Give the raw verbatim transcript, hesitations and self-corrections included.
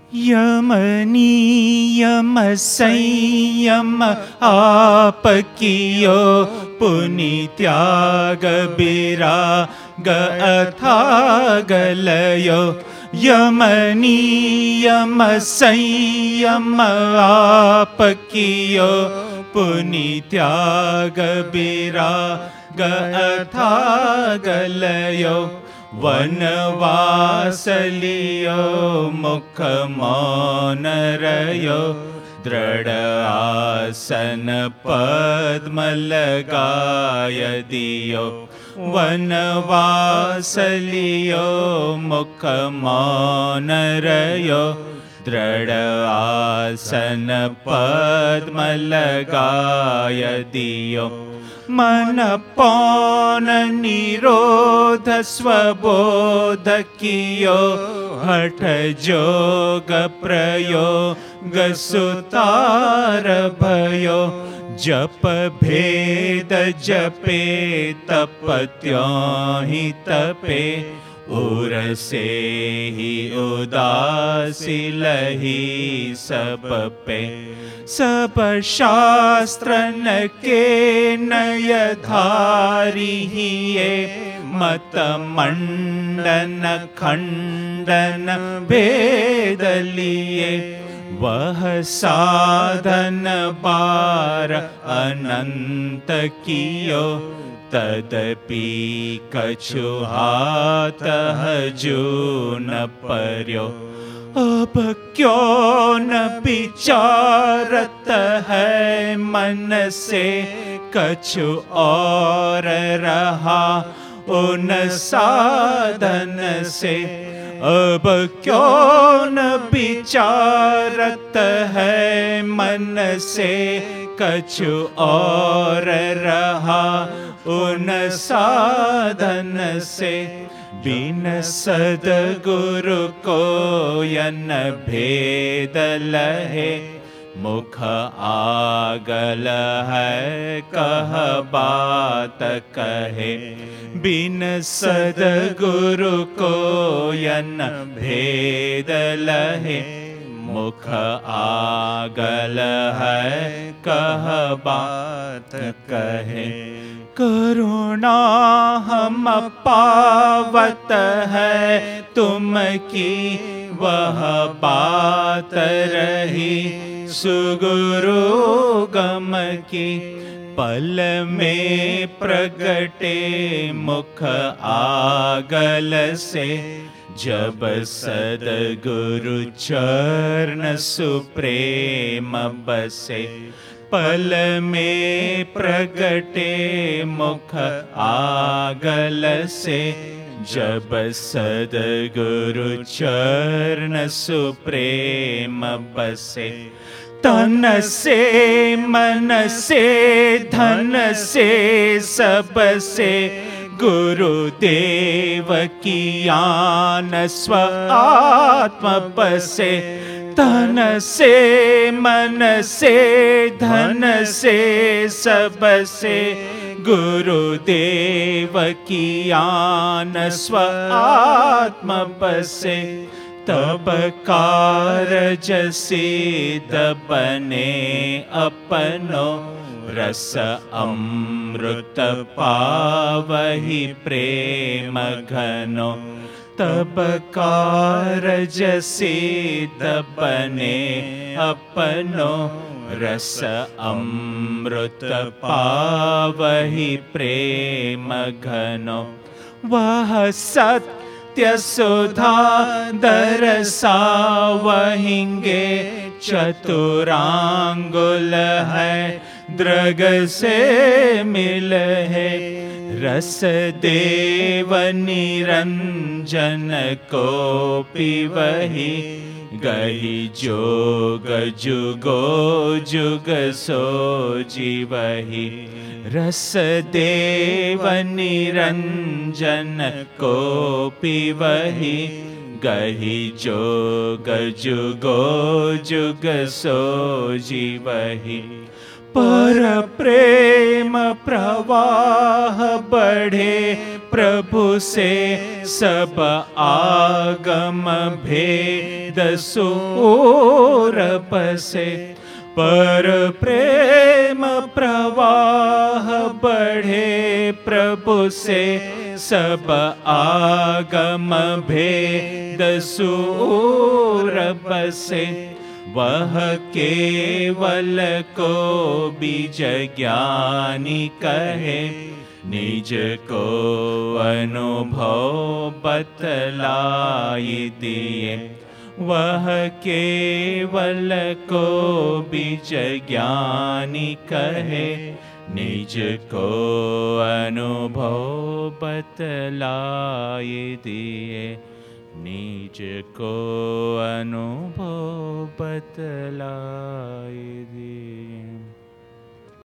यम नियम संयम आप कियो, पुनि त्याग विराग अथाग लयो। यम नियम संयम आप कियो, पुनि त्याग विराग अथाग लयो। वनवास लियो मुख मौन रयो, दृढ़ आसन पद्म लगाय दियो। वनवास लियो मुख मौन रयो, दृढ़ आसन पद्म लगाय दियो। मन पौन निरोध स्वबोध कियो, हठ जोग प्रयोग सुतार भयो। जप भेद जपे तप त्यों ही तपे, उर से ही उदासी लही सब पे। सब शास्त्र न के नय धारी हिये, मत मंडन खंडन भेद लिए। वह साधन बार अनंत कियो, तदपि कछु हाथ हजू न पर्यो। अब क्यों न विचारत है मन से, कछु और रहा उन साधन से। अब क्यों न विचारत है मन से, कछु और रहा उन साधन से। बिन सद्गुरु को यन भेद लहे, मुख आगल है कह बात कहे। बिन सद्गुरु को यन भेद लहे, मुख आगल है कह बात कहे। करुणा हम पावत है तुम की, वह बात रही सुगुरु गम की। पल में प्रगटे मुख आगल से, जब सद्गुरु चरण सुप्रेम बसे। पल में प्रगटे मुख आगल से, जब सद्गुरु चरण सुप्रेम बसे। तन से मन से धन से सब से, गुरुदेव की आन स्व आत्म बसे। तन से मन से धन से सब से, गुरुदेव की आन स्व आत्म बसे। तब कारज सिद्ध बने अपनो, रस अमृत पावहि प्रेम घनो। तब कारज सिद्ध बने अपनो, रस अमृत पावहि प्रेम घनो। वह सत्य सुधा दरसावहिंगे, चतुरांगुल है दृग से मिल है। रस देव निरंजन को पिवहि, गही जोग जुगो जुग सो जीवहि। रस देव निरंजन को पिवहि, गही जोग जुगो जुग सो जीवहि। पर प्रेम प्रवाह बढ़े प्रभु से सब आगम भेद सूर बसे। पर प्रेम प्रवाह बढ़े प्रभु से सब आगम भेद सूर बसे। वह केवल को बीज ज्ञानी कहे, निज को अनुभव बतलाई दिए। वह केवल को बीज ज्ञानी कहे, निज को अनुभव बतलाई दिए। निज को अनुभव बतलाई दिए।